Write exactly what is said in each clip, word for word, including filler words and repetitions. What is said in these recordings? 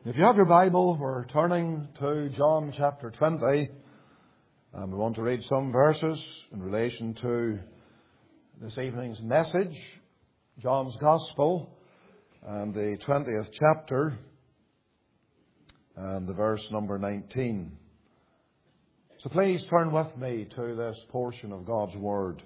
If you have your Bible, we're turning to John chapter twenty, and we want to read some verses in relation to this evening's message, John's Gospel, and the twentieth chapter, and the verse number nineteen. So please turn with me to this portion of God's Word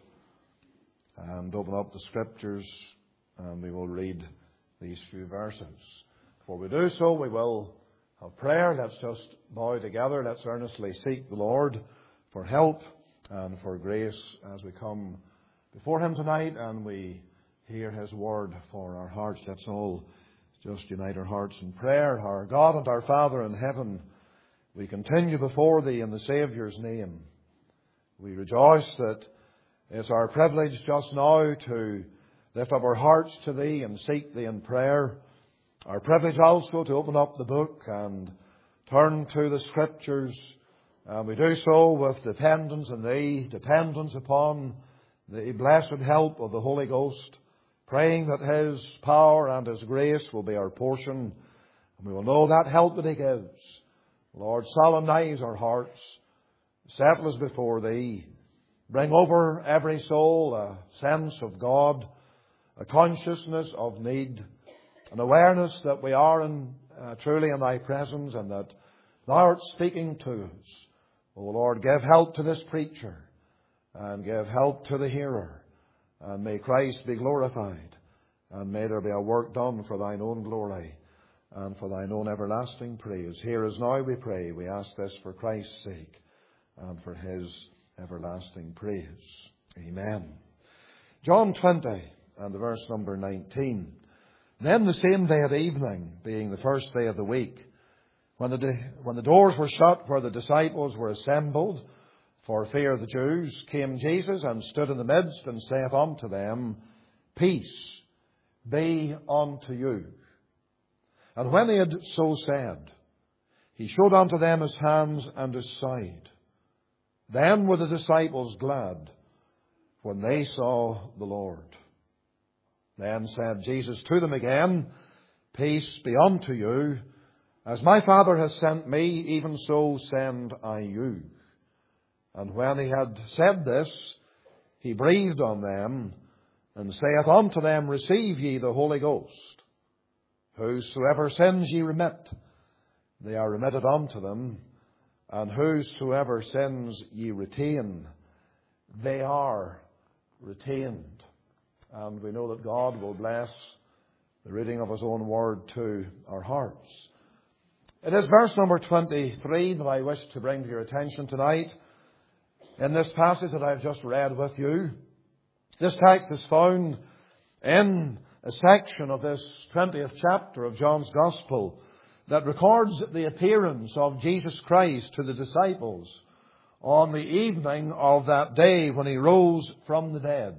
and open up the Scriptures, and we will read these few verses. Before we do so, we will have prayer. Let's just bow together. Let's earnestly seek the Lord for help and for grace as we come before Him tonight and we hear His Word for our hearts. Let's all just unite our hearts in prayer. Our God and our Father in heaven, we continue before Thee in the Saviour's name. We rejoice that it's our privilege just now to lift up our hearts to Thee and seek Thee in prayer. Our privilege also to open up the book and turn to the Scriptures. And we do so with dependence on Thee, dependence upon the blessed help of the Holy Ghost, praying that His power and His grace will be our portion. And we will know that help that He gives. Lord, solemnize our hearts, settle us before Thee, bring over every soul a sense of God, a consciousness of need, an awareness that we are in, uh, truly in Thy presence and that Thou art speaking to us. O Lord, give help to this preacher and give help to the hearer. And may Christ be glorified. And may there be a work done for Thine own glory and for Thine own everlasting praise. Hear us now, we pray. We ask this for Christ's sake and for His everlasting praise. Amen. John twenty and the verse number nineteen. Then the same day at evening, being the first day of the week, when the, when the doors were shut where the disciples were assembled for fear of the Jews, came Jesus and stood in the midst and saith unto them, Peace be unto you. And when he had so said, he showed unto them his hands and his side. Then were the disciples glad when they saw the Lord. Then said Jesus to them again, Peace be unto you. As my Father has sent me, even so send I you. And when he had said this, he breathed on them, and saith unto them, Receive ye the Holy Ghost. Whosoever sins ye remit, they are remitted unto them. And whosoever sins ye retain, they are retained. And we know that God will bless the reading of His own Word to our hearts. It is verse number twenty-three that I wish to bring to your attention tonight. In this passage that I've just read with you, this text is found in a section of this twentieth chapter of John's Gospel that records the appearance of Jesus Christ to the disciples on the evening of that day when He rose from the dead.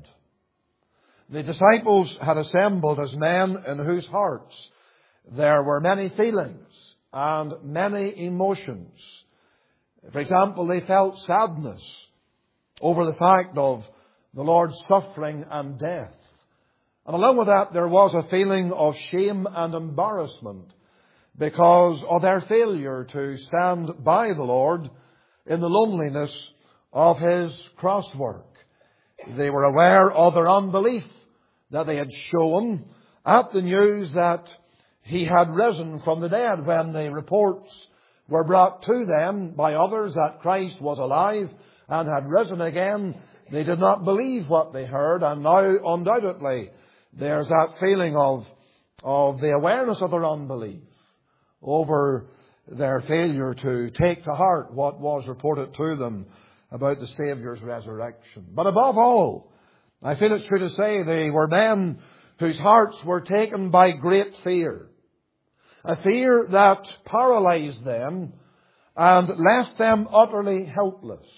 The disciples had assembled as men in whose hearts there were many feelings and many emotions. For example, they felt sadness over the fact of the Lord's suffering and death. And along with that, there was a feeling of shame and embarrassment because of their failure to stand by the Lord in the loneliness of His cross work. They were aware of their unbelief that they had shown at the news that He had risen from the dead. When the reports were brought to them by others that Christ was alive and had risen again, they did not believe what they heard. And now, undoubtedly, there's that feeling of, of the awareness of their unbelief over their failure to take to heart what was reported to them about the Saviour's resurrection. But above all, I feel it's true to say they were men whose hearts were taken by great fear. A fear that paralyzed them and left them utterly helpless.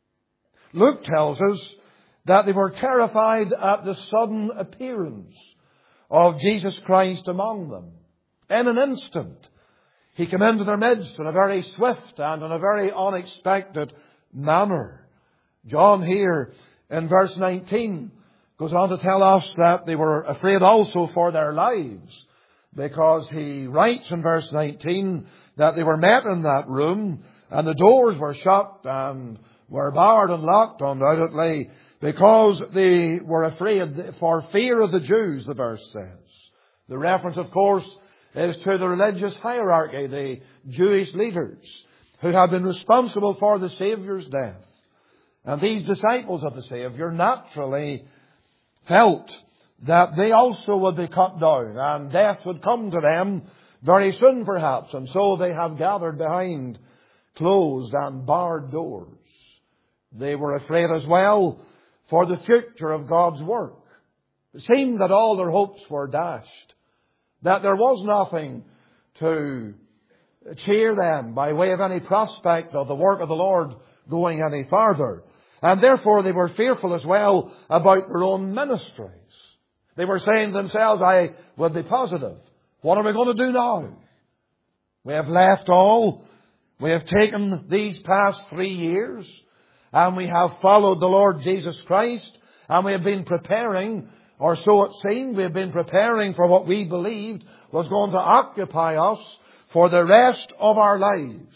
Luke tells us that they were terrified at the sudden appearance of Jesus Christ among them. In an instant, He came into their midst in a very swift and in a very unexpected manner. John here in verse nineteen goes on to tell us that they were afraid also for their lives because he writes in verse nineteen that they were met in that room and the doors were shut and were barred and locked, undoubtedly, because they were afraid for fear of the Jews, the verse says. The reference, of course, is to the religious hierarchy, the Jewish leaders who had been responsible for the Saviour's death. And these disciples of the Saviour naturally felt that they also would be cut down and death would come to them very soon perhaps. And so they have gathered behind closed and barred doors. They were afraid as well for the future of God's work. It seemed that all their hopes were dashed, that there was nothing to cheer them by way of any prospect of the work of the Lord going any farther. And therefore they were fearful as well about their own ministries. They were saying to themselves, I will be positive. What are we going to do now? We have left all. We have taken these past three years and we have followed the Lord Jesus Christ, and we have been preparing, or so it seemed, we have been preparing for what we believed was going to occupy us for the rest of our lives.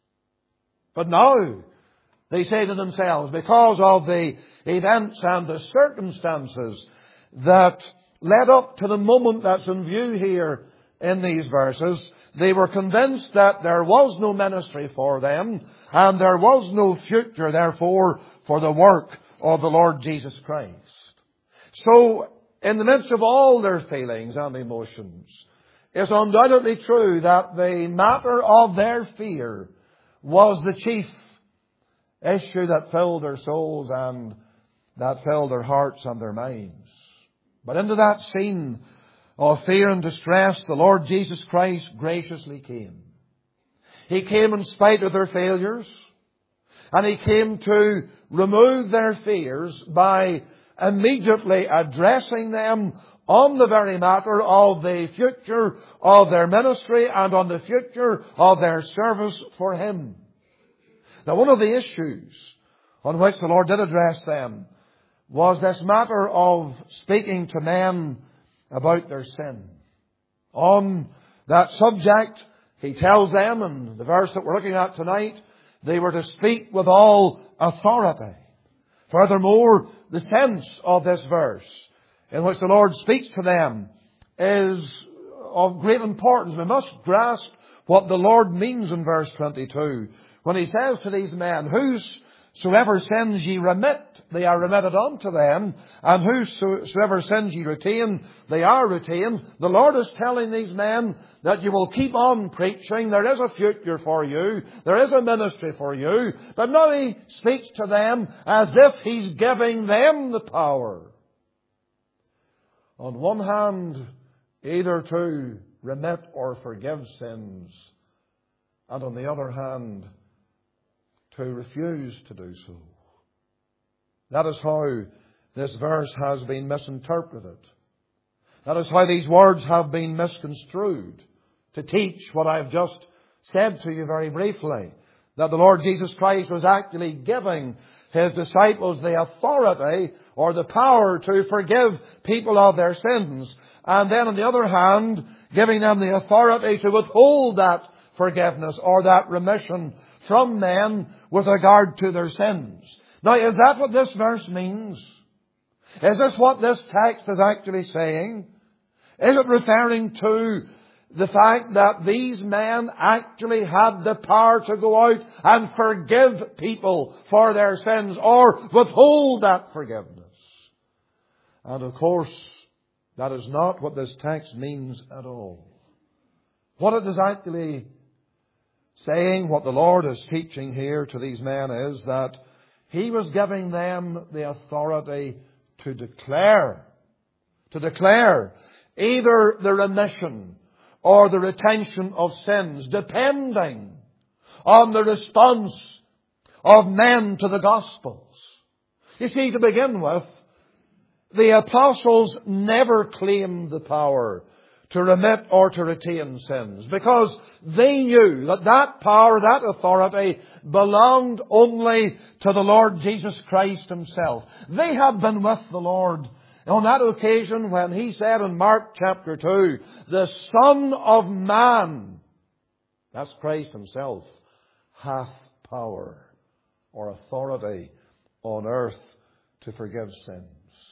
But now, they say to themselves, because of the events and the circumstances that led up to the moment that's in view here in these verses, they were convinced that there was no ministry for them and there was no future, therefore, for the work of the Lord Jesus Christ. So, in the midst of all their feelings and emotions, it's undoubtedly true that the matter of their fear was the chief issue that filled their souls and that filled their hearts and their minds. But into that scene of fear and distress, the Lord Jesus Christ graciously came. He came in spite of their failures, and He came to remove their fears by immediately addressing them on the very matter of the future of their ministry and on the future of their service for Him. Now, one of the issues on which the Lord did address them was this matter of speaking to men about their sin. On that subject, He tells them, in the verse that we're looking at tonight, they were to speak with all authority. Furthermore, the sense of this verse in which the Lord speaks to them is of great importance. We must grasp what the Lord means in verse twenty-two when He says to these men, whosoever sins ye remit, they are remitted unto them, and whosoever sins ye retain, they are retained. The Lord is telling these men that you will keep on preaching. There is a future for you. There is a ministry for you. But now He speaks to them as if He's giving them the power. On one hand, either to remit or forgive sins, and on the other hand, to refuse to do so. That is how this verse has been misinterpreted. That is how these words have been misconstrued to teach what I have just said to you very briefly, that the Lord Jesus Christ was actually giving His disciples the authority or the power to forgive people of their sins, and then on the other hand, giving them the authority to withhold that forgiveness or that remission from men with regard to their sins. Now, is that what this verse means? Is this what this text is actually saying? Is it referring to the fact that these men actually had the power to go out and forgive people for their sins or withhold that forgiveness? And of course, that is not what this text means at all. What it is actually saying, what the Lord is teaching here to these men, is that He was giving them the authority to declare, to declare either the remission or the retention of sins, depending on the response of men to the Gospels. You see, to begin with, the apostles never claimed the power to remit or to retain sins, because they knew that that power, that authority belonged only to the Lord Jesus Christ Himself. They had been with the Lord On that occasion when He said in Mark chapter two, the Son of Man, that's Christ Himself, hath power or authority on earth to forgive sins.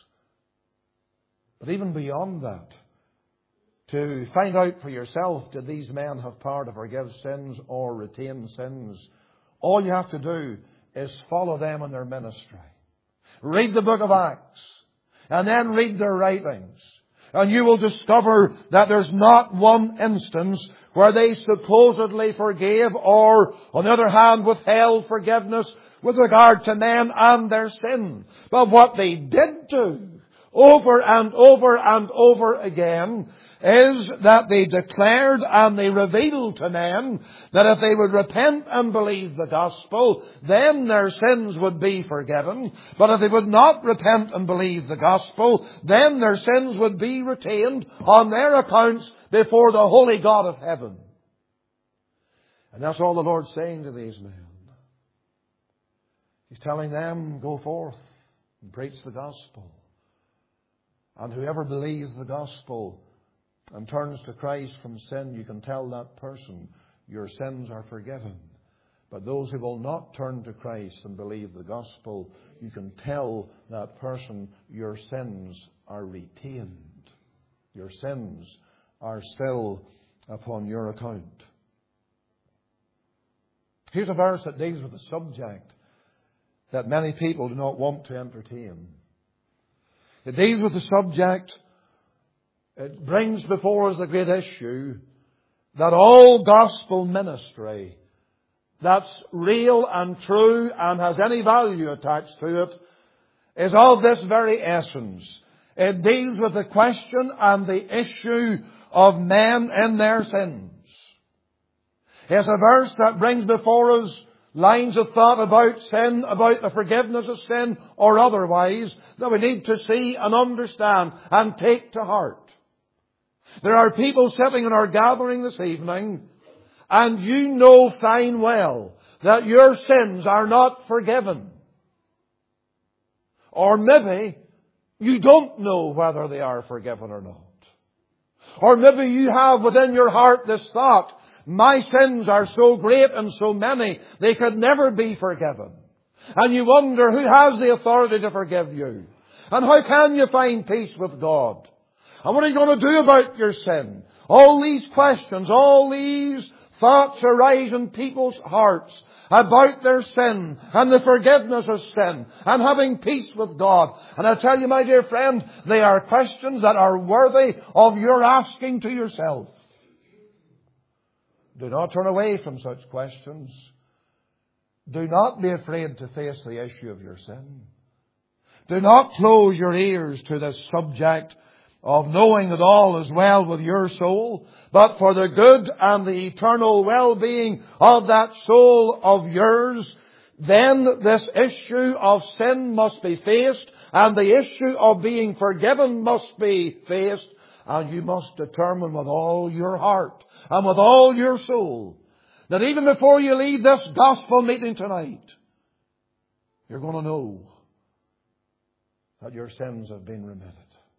But even beyond that, to find out for yourself, did these men have power to forgive sins or retain sins? All you have to do is follow them in their ministry. Read the book of Acts, and then read their writings. And you will discover that there's not one instance where they supposedly forgave or, on the other hand, withheld forgiveness with regard to men and their sin. But what they did do, over and over and over again, is that they declared and they revealed to men that if they would repent and believe the gospel, then their sins would be forgiven. But if they would not repent and believe the gospel, then their sins would be retained on their accounts before the holy God of heaven. And that's all the Lord's saying to these men. He's telling them, go forth and preach the gospel. And whoever believes the gospel and turns to Christ from sin, you can tell that person your sins are forgiven. But those who will not turn to Christ and believe the gospel, you can tell that person your sins are retained. Your sins are still upon your account. Here's a verse that deals with a subject that many people do not want to entertain. It deals with the subject. It brings before us the great issue that all gospel ministry that's real and true and has any value attached to it is of this very essence. It deals with the question and the issue of men in their sins. It's a verse that brings before us lines of thought about sin, about the forgiveness of sin or otherwise, that we need to see and understand and take to heart. There are people sitting in our gathering this evening, and you know fine well that your sins are not forgiven. Or maybe you don't know whether they are forgiven or not. Or maybe you have within your heart this thought, my sins are so great and so many, they could never be forgiven. And you wonder who has the authority to forgive you? And how can you find peace with God? And what are you going to do about your sin? All these questions, all these thoughts arise in people's hearts about their sin and the forgiveness of sin and having peace with God. And I tell you, my dear friend, they are questions that are worthy of your asking to yourself. Do not turn away from such questions. Do not be afraid to face the issue of your sin. Do not close your ears to this subject of knowing that all is well with your soul, but for the good and the eternal well-being of that soul of yours, then this issue of sin must be faced, and the issue of being forgiven must be faced, and you must determine with all your heart and with all your soul that even before you leave this gospel meeting tonight, you're going to know that your sins have been remitted.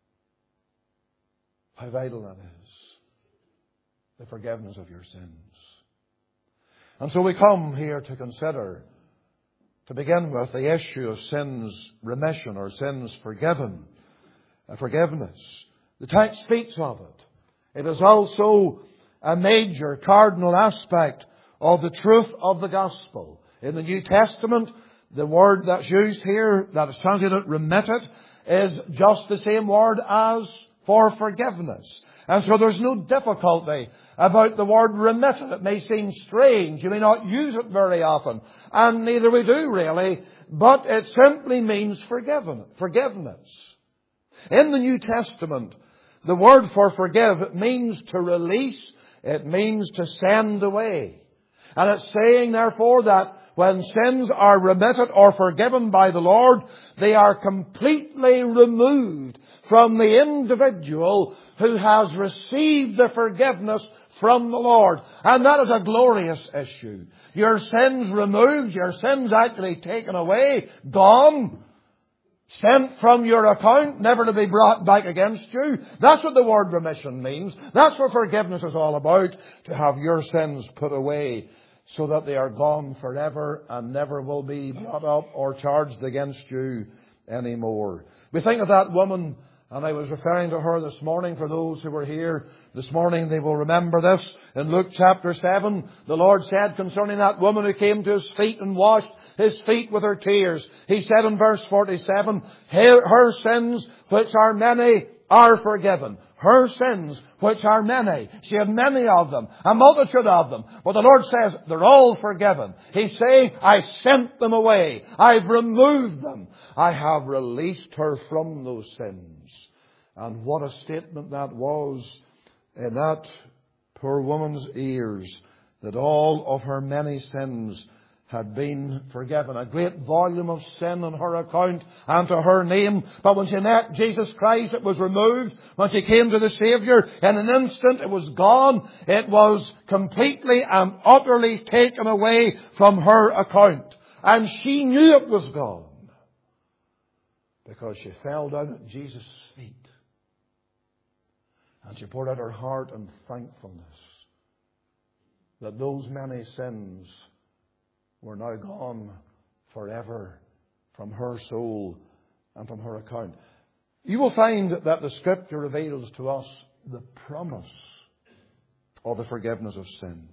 How vital that is, the forgiveness of your sins. And so we come here to consider, to begin with, the issue of sins remission or sins forgiven, uh, forgiveness. The text speaks of it. It is also a major cardinal aspect of the truth of the gospel. In the New Testament, the word that's used here, that is translated remitted, is just the same word as for forgiveness. And so there's no difficulty about the word remitted. It may seem strange. You may not use it very often. And neither we do really. But it simply means forgiven, forgiveness. In the New Testament, the word for forgive, it means to release. It means to send away. And it's saying, therefore, that when sins are remitted or forgiven by the Lord, they are completely removed from the individual who has received the forgiveness from the Lord. And that is a glorious issue. Your sins removed, your sins actually taken away, gone. Sent from your account, never to be brought back against you. That's what the word remission means. That's what forgiveness is all about. To have your sins put away so that they are gone forever and never will be brought up or charged against you anymore. We think of that woman, and I was referring to her this morning. For those who were here this morning, they will remember this. In Luke chapter seven, the Lord said concerning that woman who came to His feet and washed His feet with her tears. He said in verse forty-seven, her, her sins, which are many, are forgiven. Her sins, which are many. She had many of them, a multitude of them. But the Lord says they're all forgiven. He's saying, I sent them away. I've removed them. I have released her from those sins. And what a statement that was in that poor woman's ears, that all of her many sins had been forgiven. A great volume of sin on her account and to her name. But when she met Jesus Christ, it was removed. When she came to the Saviour, in an instant it was gone. It was completely and utterly taken away from her account. And she knew it was gone, because she fell down at Jesus' feet. And she poured out her heart in thankfulness that those many sins were now gone forever from her soul and from her account. You will find that the Scripture reveals to us the promise of the forgiveness of sins.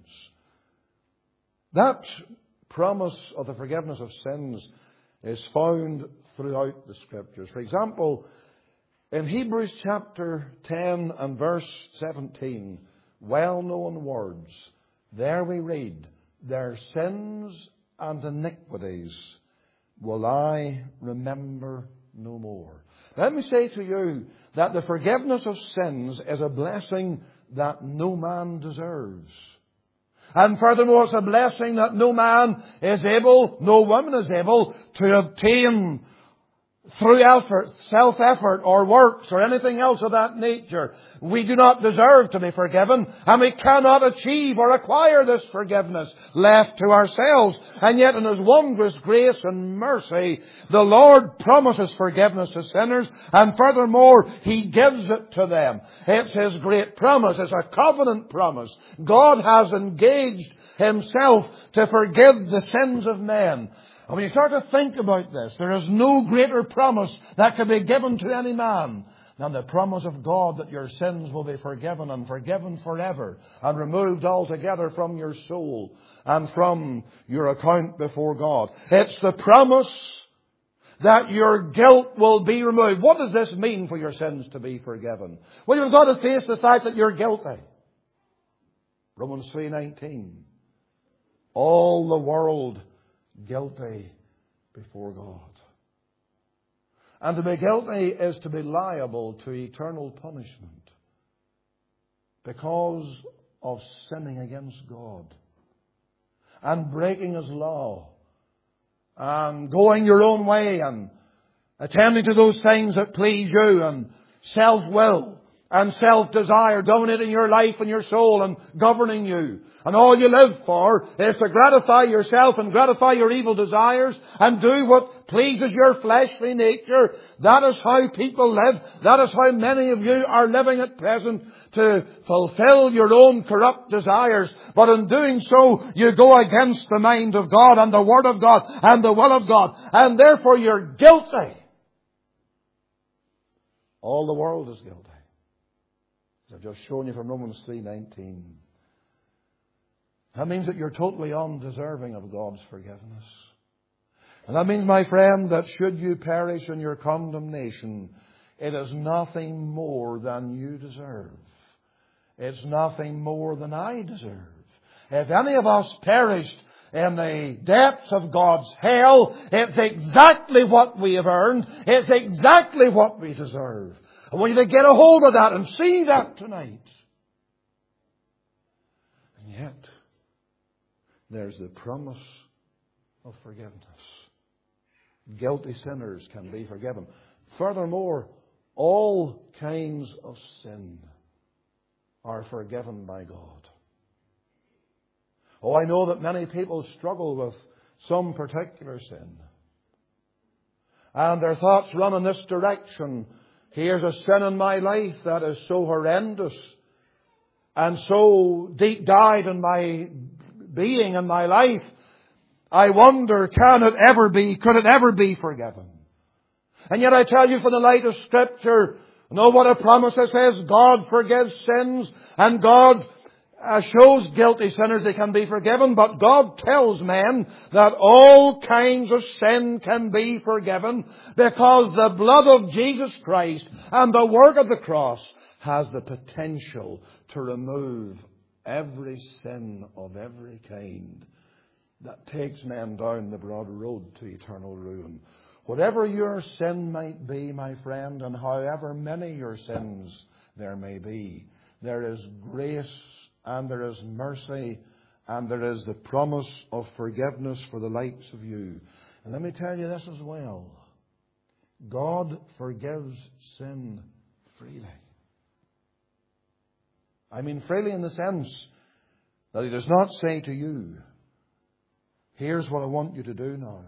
That promise of the forgiveness of sins is found throughout the Scriptures. For example, in Hebrews chapter ten and verse seventeen, well-known words, there we read, their sins and iniquities will I remember no more. Let me say to you that the forgiveness of sins is a blessing that no man deserves. And furthermore, it's a blessing that no man is able, no woman is able to obtain through effort, self-effort or works or anything else of that nature. We do not deserve to be forgiven, and we cannot achieve or acquire this forgiveness left to ourselves. And yet in His wondrous grace and mercy, the Lord promises forgiveness to sinners, and furthermore, He gives it to them. It's His great promise. It's a covenant promise. God has engaged Himself to forgive the sins of men. And when you start to think about this, there is no greater promise that can be given to any man than the promise of God that your sins will be forgiven, and forgiven forever, and removed altogether from your soul and from your account before God. It's the promise that your guilt will be removed. What does this mean for your sins to be forgiven? Well, you've got to face the fact that you're guilty. Romans three nineteen. All the world guilty before God. And to be guilty is to be liable to eternal punishment because of sinning against God and breaking His law and going your own way and attending to those things that please you, and self-will and self-desire dominating your life and your soul and governing you. And all you live for is to gratify yourself and gratify your evil desires and do what pleases your fleshly nature. That is how people live. That is how many of you are living at present, to fulfill your own corrupt desires. But in doing so, you go against the mind of God and the Word of God and the will of God. And therefore you're guilty. All the world is guilty. As I've just shown you from Romans three nineteen. That means that you're totally undeserving of God's forgiveness. And that means, my friend, that should you perish in your condemnation, it is nothing more than you deserve. It's nothing more than I deserve. If any of us perished in the depths of God's hell, it's exactly what we have earned. It's exactly what we deserve. I want you to get a hold of that and see that tonight. And yet, there's the promise of forgiveness. Guilty sinners can be forgiven. Furthermore, all kinds of sin are forgiven by God. Oh, I know that many people struggle with some particular sin. and their thoughts run in this direction. Here's a sin in my life that is so horrendous and so deep dyed in my being and my life. I wonder, can it ever be, could it ever be forgiven? And yet I tell you, from the light of Scripture, know what a promise it says. God forgives sins, and God uh, shows guilty sinners they can be forgiven. But God tells men that all kinds of sin can be forgiven because the blood of Jesus Christ and the work of the cross has the potential to remove every sin of every kind that takes men down the broad road to eternal ruin. Whatever your sin might be, my friend, and however many your sins there may be, there is grace and there is mercy and there is the promise of forgiveness for the likes of you. And let me tell you this as well. God forgives sin freely. I mean freely in the sense that He does not say to you, here's what I want you to do now.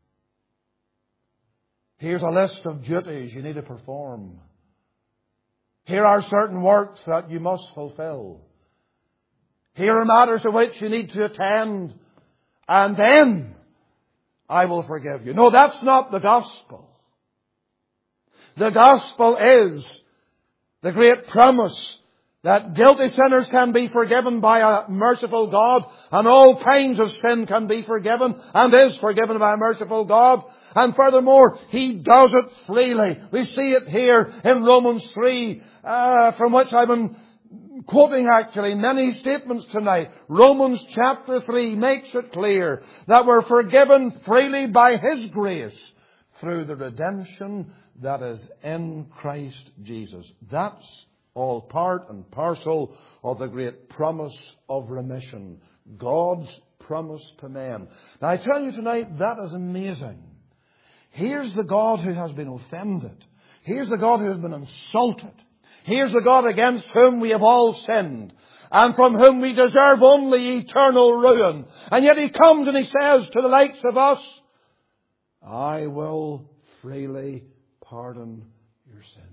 Here's a list of duties you need to perform. Here are certain works that you must fulfill. Here are matters to which you need to attend. And then I will forgive you. No, that's not the gospel. The gospel is the great promise that guilty sinners can be forgiven by a merciful God, and all kinds of sin can be forgiven and is forgiven by a merciful God. And furthermore, He does it freely. We see it here in Romans three, uh, from which I've been quoting actually many statements tonight. Romans chapter three makes it clear that we're forgiven freely by His grace through the redemption that is in Christ Jesus. That's all part and parcel of the great promise of remission. God's promise to men. Now I tell you tonight, that is amazing. Here's the God who has been offended. Here's the God who has been insulted. Here's the God against whom we have all sinned, and from whom we deserve only eternal ruin. And yet He comes and He says to the likes of us, I will freely pardon your sins.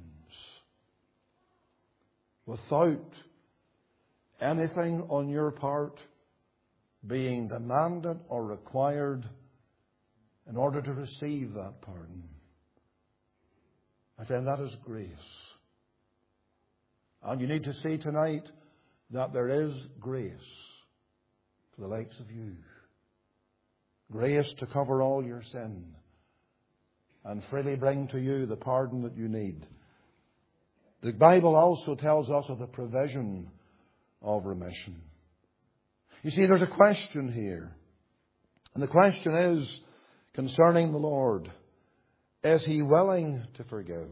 Without anything on your part being demanded or required in order to receive that pardon. My friend, that is grace. And you need to see tonight that there is grace for the likes of you. Grace to cover all your sin and freely bring to you the pardon that you need. The Bible also tells us of the provision of remission. You see, there's a question here. And the question is concerning the Lord. Is He willing to forgive?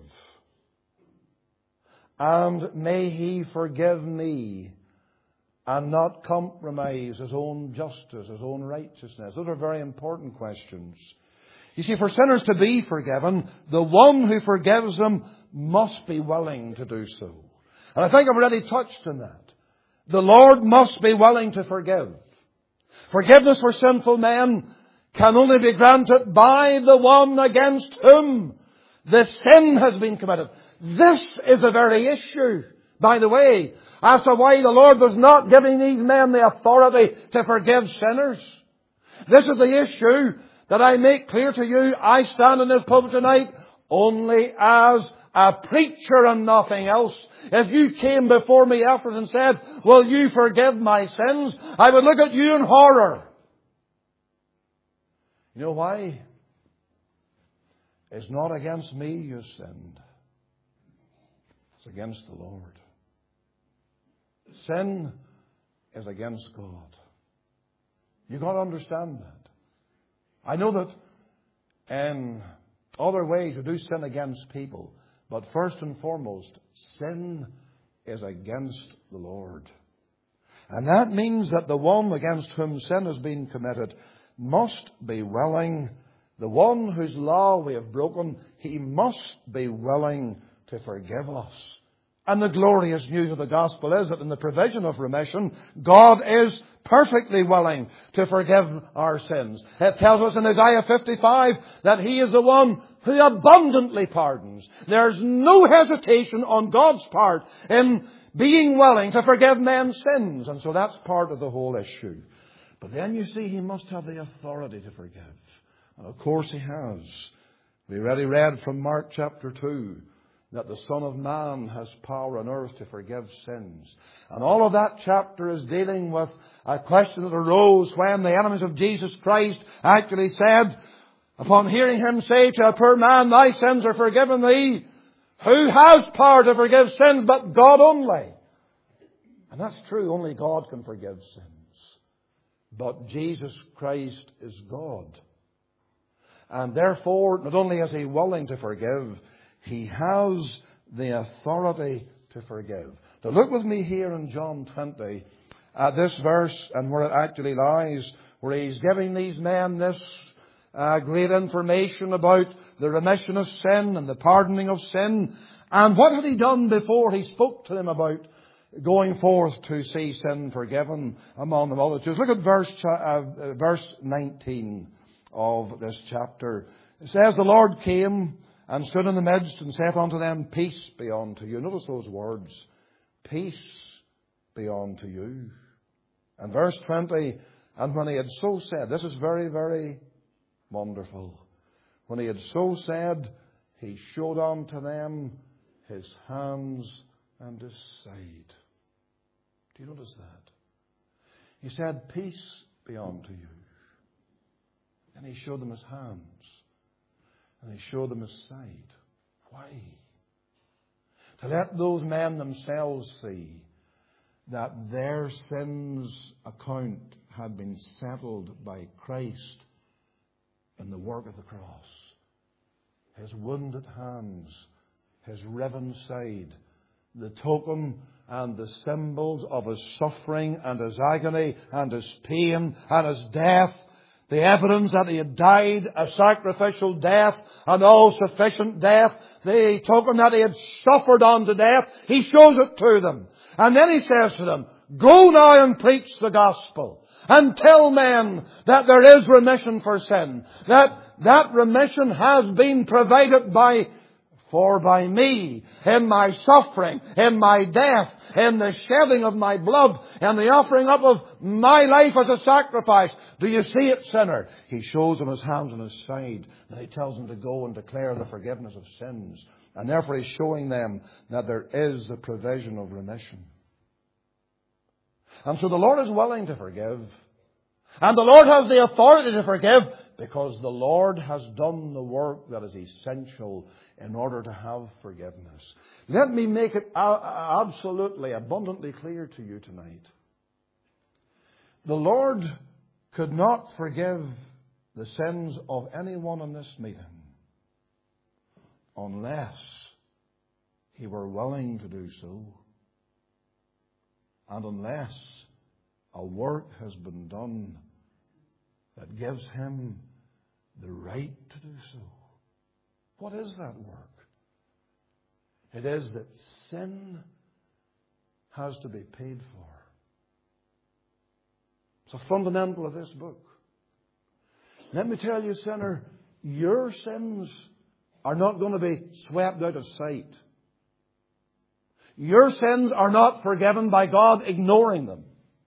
And may He forgive me and not compromise His own justice, His own righteousness? Those are very important questions. You see, for sinners to be forgiven, the one who forgives them must be willing to do so. And I think I've already touched on that. The Lord must be willing to forgive. Forgiveness for sinful men can only be granted by the one against whom the sin has been committed. This is the very issue, by the way, as to why the Lord was not giving these men the authority to forgive sinners. This is the issue that I make clear to you. I stand in this pulpit tonight only as a preacher and nothing else. If you came before me after and said, will you forgive my sins? I would look at you in horror. You know why? It's not against me you sinned. It's against the Lord. Sin is against God. You've got to understand that. I know that in other ways you do sin against people. But first and foremost, sin is against the Lord. And that means that the one against whom sin has been committed must be willing, the one whose law we have broken, he must be willing to forgive us And the glorious news of the gospel is that in the provision of remission, God is perfectly willing to forgive our sins. It tells us in Isaiah fifty-five that He is the one who abundantly pardons. There's no hesitation on God's part in being willing to forgive men's sins. And so that's part of the whole issue. But then you see, He must have the authority to forgive. And of course He has. We already read from Mark chapter two that the Son of Man has power on earth to forgive sins. And all of that chapter is dealing with a question that arose when the enemies of Jesus Christ actually said, upon hearing Him say to a poor man, "Thy sins are forgiven thee," who has power to forgive sins but God only? And that's true, only God can forgive sins. But Jesus Christ is God. And therefore, not only is He willing to forgive, He has the authority to forgive. Now look with me here in John twenty at this verse and where it actually lies, where He's giving these men this uh, great information about the remission of sin and the pardoning of sin. And what had He done before He spoke to them about going forth to see sin forgiven among the multitudes? Look at verse, uh, verse nineteen of this chapter. It says, "The Lord came and stood in the midst and said unto them, Peace be unto you." Notice those words. Peace be unto you. And verse twenty, "And when He had so said," this is very, very wonderful. "When He had so said, He showed unto them His hands and His side." Do you notice that? He said, "Peace be unto you." And He showed them His hands. And He showed them His side. Why? To let those men themselves see that their sins' account had been settled by Christ in the work of the cross. His wounded hands, His riven side, the token and the symbols of His suffering and His agony and His pain and His death. The evidence that He had died a sacrificial death, an all-sufficient death. The token that He had suffered unto death. He shows it to them. And then He says to them, "Go now and preach the gospel. And tell men that there is remission for sin. That that remission has been provided by For by me, in my suffering, in my death, in the shedding of my blood, and the offering up of my life as a sacrifice. Do you see it, sinner?" He shows them His hands and His side. And He tells them to go and declare the forgiveness of sins. And therefore He's showing them that there is the provision of remission. And so the Lord is willing to forgive. And the Lord has the authority to forgive, because the Lord has done the work that is essential in order to have forgiveness. Let me make it absolutely, abundantly clear to you tonight. The Lord could not forgive the sins of anyone in this meeting unless He were willing to do so, and unless a work has been done that gives Him the right to do so. What is that work? It is that sin has to be paid for. It's a fundamental of this book. Let me tell you, sinner, your sins are not going to be swept out of sight. Your sins are not forgiven by God ignoring them.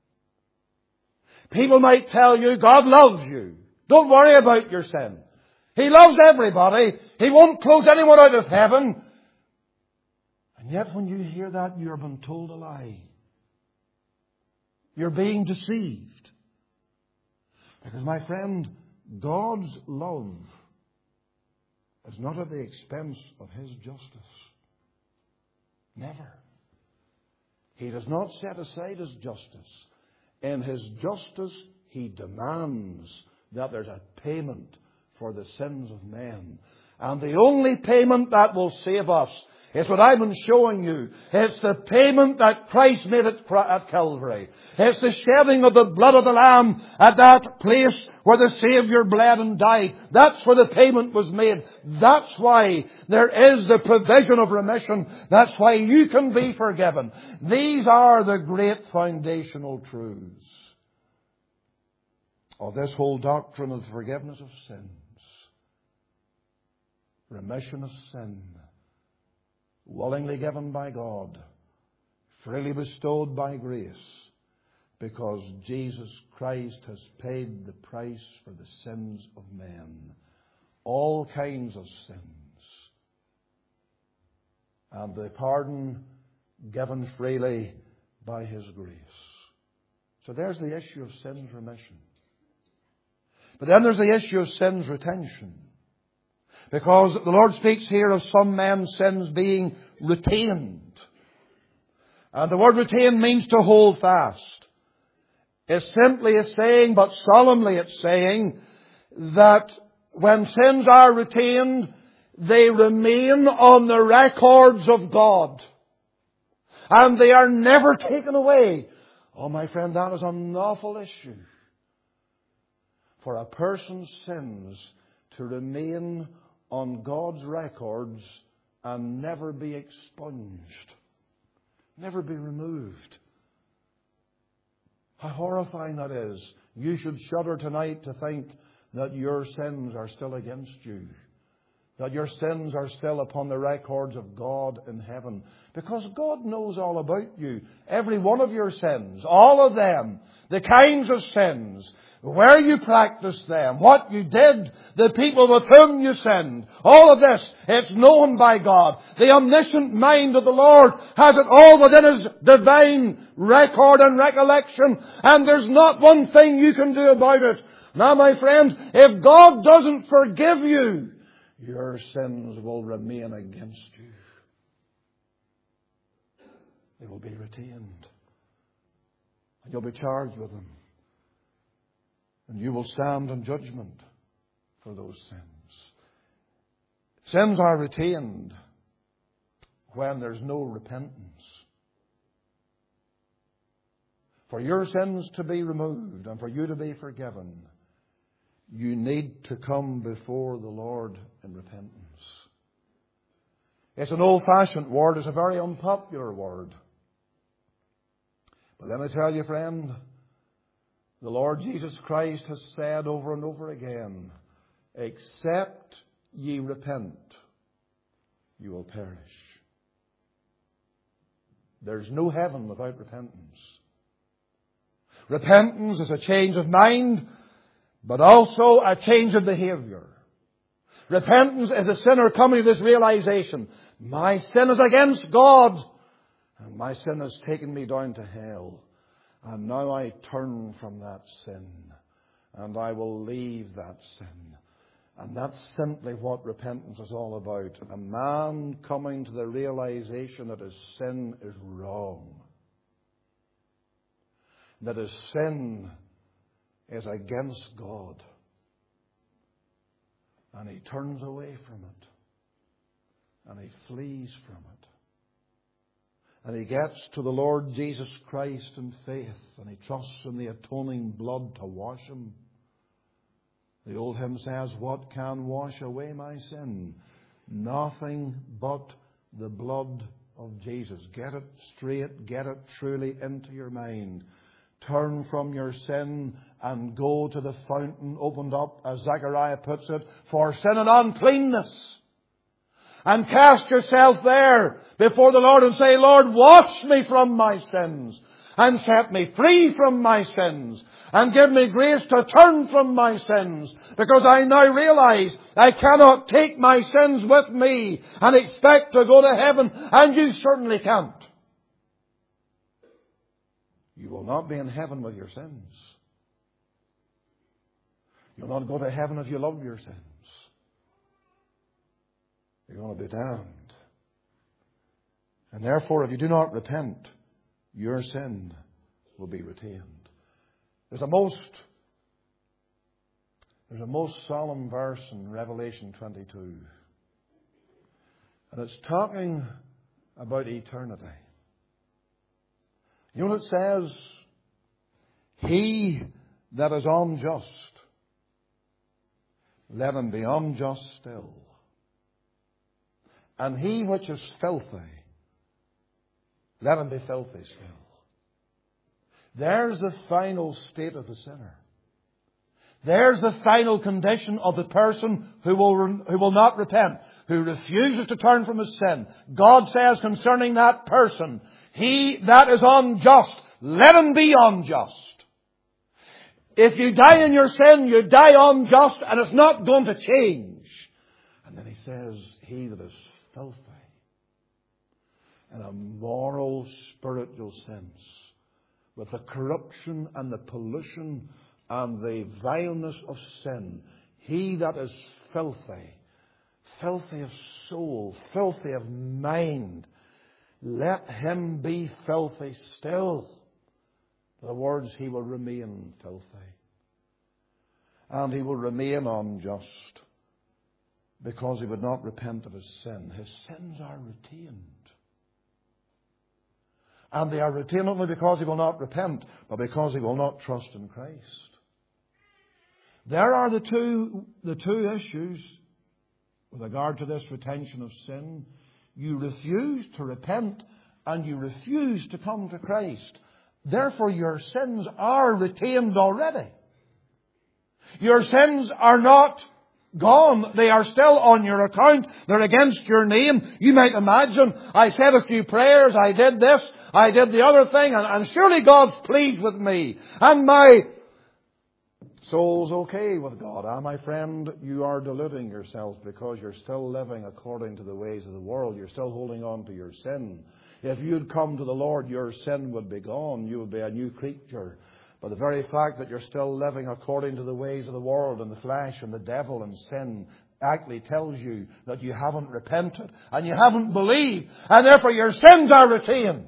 People might tell you, God loves you. Don't worry about your sin. He loves everybody. He won't close anyone out of heaven. And yet when you hear that, you're being told a lie. You're being deceived. Because, my friend, God's love is not at the expense of His justice. Never. He does not set aside His justice. In His justice, He demands that there's a payment for the sins of men. And the only payment that will save us is what I've been showing you. It's the payment that Christ made at at Calvary. It's the shedding of the blood of the Lamb at that place where the Saviour bled and died. That's where the payment was made. That's why there is the provision of remission. That's why you can be forgiven. These are the great foundational truths of this whole doctrine of forgiveness of sins. Remission of sin. Willingly given by God, freely bestowed by grace, because Jesus Christ has paid the price for the sins of men, all kinds of sins, and the pardon given freely by His grace. So there's the issue of sins remission. But then there's the issue of sins retention. Because the Lord speaks here of some men's sins being retained. And the word retain means to hold fast. It's simply a saying, but solemnly it's saying, that when sins are retained, they remain on the records of God. And they are never taken away. Oh, my friend, that is an awful issue. For a person's sins to remain on God's records and never be expunged, never be removed. How horrifying that is. You should shudder tonight to think that your sins are still against you, that your sins are still upon the records of God in heaven. Because God knows all about you. Every one of your sins, all of them, the kinds of sins, where you practiced them, what you did, the people with whom you sinned. All of this, it's known by God. The omniscient mind of the Lord has it all within His divine record and recollection. And there's not one thing you can do about it. Now, my friend, if God doesn't forgive you, your sins will remain against you. They will be retained. And you'll be charged with them. And you will stand in judgment for those sins. Sins are retained when there's no repentance. For your sins to be removed and for you to be forgiven, you need to come before the Lord in repentance. It's an old-fashioned word. It's a very unpopular word. But let me tell you, friend, the Lord Jesus Christ has said over and over again, except ye repent, you will perish. There's no heaven without repentance. Repentance is a change of mind, but also a change of behavior. Repentance is a sinner coming to this realization. My sin is against God, and my sin has taken me down to hell. And now I turn from that sin, and I will leave that sin. And that's simply what repentance is all about. A man coming to the realization that his sin is wrong. That his sin is against God. And he turns away from it. And he flees from it. And he gets to the Lord Jesus Christ in faith. And he trusts in the atoning blood to wash him. The old hymn says, what can wash away my sin? Nothing but the blood of Jesus. Get it straight, get it truly into your mind. Turn from your sin and go to the fountain opened up, as Zechariah puts it, for sin and uncleanness. And cast yourself there before the Lord and say, Lord, wash me from my sins and set me free from my sins and give me grace to turn from my sins, because I now realize I cannot take my sins with me and expect to go to heaven, and you certainly can't. You will not be in heaven with your sins. You'll not go to heaven if you love your sins. You're going to be damned. And therefore, if you do not repent, your sin will be retained. There's a most, there's a most solemn verse in Revelation twenty-two. And it's talking about eternity. You know what it says? He that is unjust, let him be unjust still. And he which is filthy, let him be filthy still. There's the final state of the sinner. There's the final condition of the person who will, who will not repent, who refuses to turn from his sin. God says concerning that person, he that is unjust, let him be unjust. If you die in your sin, you die unjust, and it's not going to change. And then he says, he that is filthy, in a moral, spiritual sense, with the corruption and the pollution and the vileness of sin, he that is filthy, filthy of soul, filthy of mind, let him be filthy still. In other words, he will remain filthy. And he will remain unjust because he would not repent of his sin. His sins are retained. And they are retained not only because he will not repent, but because he will not trust in Christ. There are the two, the two issues with regard to this retention of sin. You refuse to repent and you refuse to come to Christ. Therefore, your sins are retained already. Your sins are not gone. They are still on your account. They're against your name. You might imagine, I said a few prayers, I did this, I did the other thing, and, and surely God's pleased with me. And my soul's okay with God. Ah, my friend, you are deluding yourself because you're still living according to the ways of the world. You're still holding on to your sin. If you'd come to the Lord, your sin would be gone. You would be a new creature. But the very fact that you're still living according to the ways of the world and the flesh and the devil and sin actually tells you that you haven't repented and you haven't believed, and therefore your sins are retained.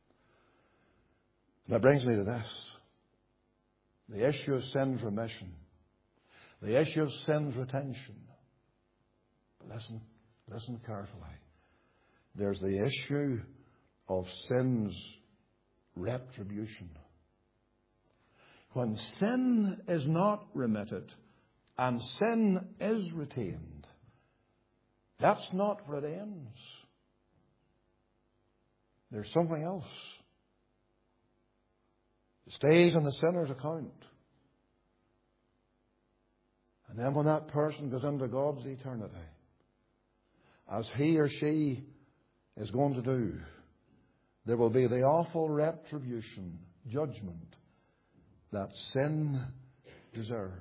And that brings me to this. The issue of sin's remission. The issue of sin's retention. But listen, listen carefully. There's the issue of sin's retribution. When sin is not remitted and sin is retained, that's not where it ends. There's something else. It stays on the sinner's account. And then when that person goes into God's eternity, as he or she is going to do, there will be the awful retribution, judgment, that sin deserves.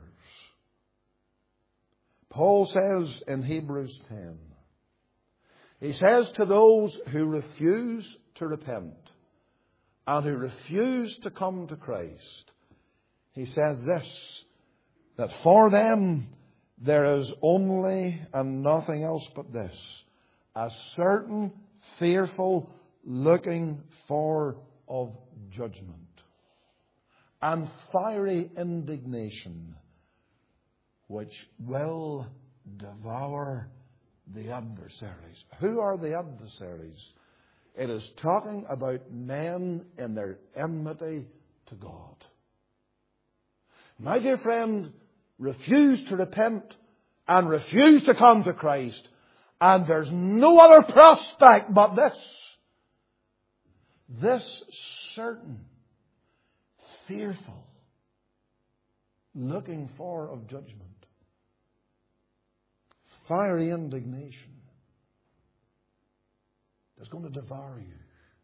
Paul says in Hebrews ten, he says to those who refuse to repent and who refuse to come to Christ, he says this, that for them there is only and nothing else but this, a certain fearful looking for of judgment and fiery indignation which will devour the adversaries. Who are the adversaries? It is talking about men in their enmity to God. My dear friend, refuse to repent and refuse to come to Christ, and there's no other prospect but this. This certain, fearful, looking for of judgment. Fiery indignation that's going to devour you.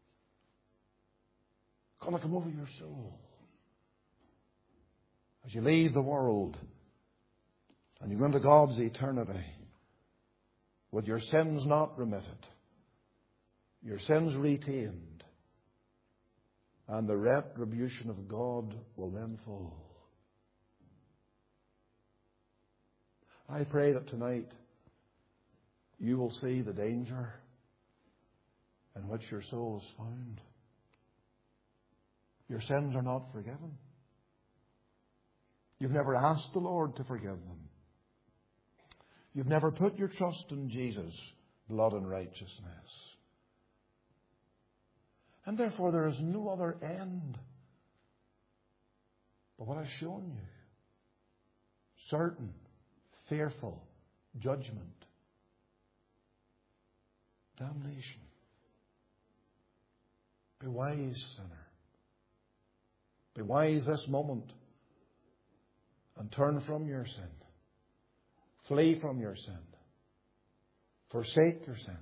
It's going to come over your soul. As you leave the world and you go into God's eternity with your sins not remitted, your sins retained, and the retribution of God will then fall. I pray that tonight you will see the danger in which your soul is found. Your sins are not forgiven. You've never asked the Lord to forgive them. You've never put your trust in Jesus blood and righteousness. And therefore there is no other end but what I've shown you. Certain, fearful judgment, damnation. Be wise, sinner. Be wise this moment and turn from your sin. Flee from your sin. Forsake your sin.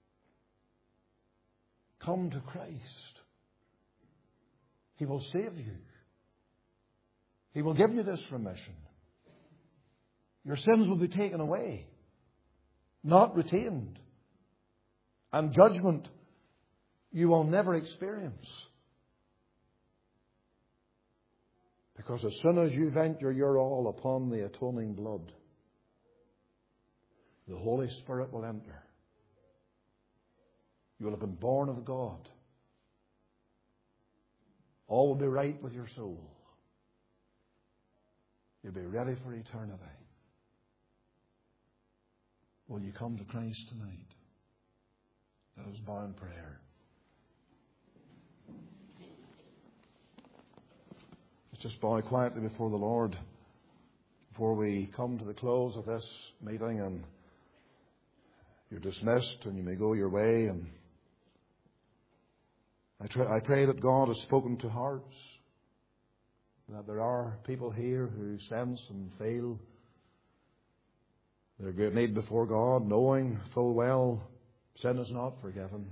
Come to Christ. He will save you. He will give you this remission. Your sins will be taken away, not retained. And judgment you will never experience. Because as soon as you venture your all upon the atoning blood, the Holy Spirit will enter. You will have been born of God. All will be right with your soul. You'll be ready for eternity. Will you come to Christ tonight? Let us bow in prayer. Let's just bow quietly before the Lord before we come to the close of this meeting, and you're dismissed and you may go your way. And I, try, I pray that God has spoken to hearts, that there are people here who sense and feel their great need before God, knowing full well sin is not forgiven.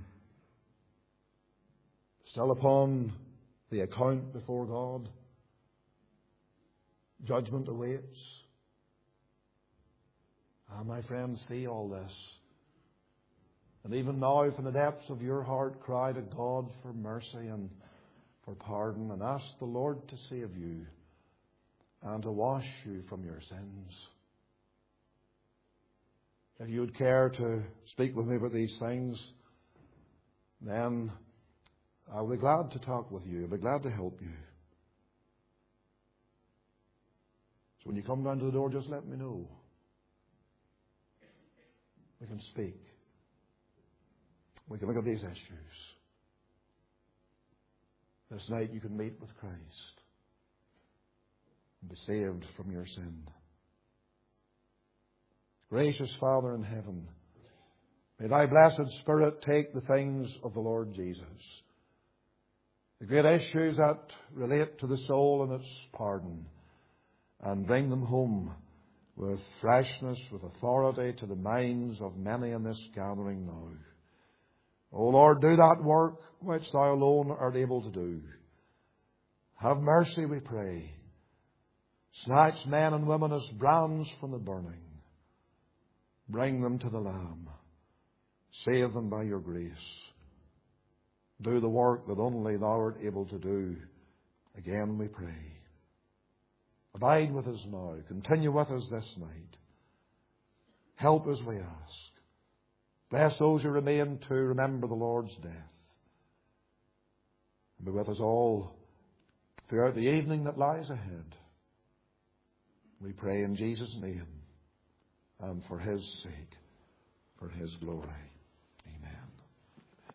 Still upon the account before God, judgment awaits. Ah, my friends, see all this. And even now, from the depths of your heart, cry to God for mercy and for pardon, and ask the Lord to save you and to wash you from your sins. If you would care to speak with me about these things, then I'll be glad to talk with you. I'll be glad to help you. So when you come down to the door, just let me know. We can speak. We can look at these issues. This night you can meet with Christ and be saved from your sin. Gracious Father in heaven, may Thy blessed Spirit take the things of the Lord Jesus, the great issues that relate to the soul and its pardon, and bring them home with freshness, with authority to the minds of many in this gathering now. O Lord, do that work which Thou alone art able to do. Have mercy, we pray. Snatch men and women as brands from the burning. Bring them to the Lamb. Save them by your grace. Do the work that only Thou art able to do. Again we pray. Abide with us now. Continue with us this night. Help us, we ask. Bless those who remain to remember the Lord's death. And be with us all throughout the evening that lies ahead. We pray in Jesus' name and for His sake, for His glory.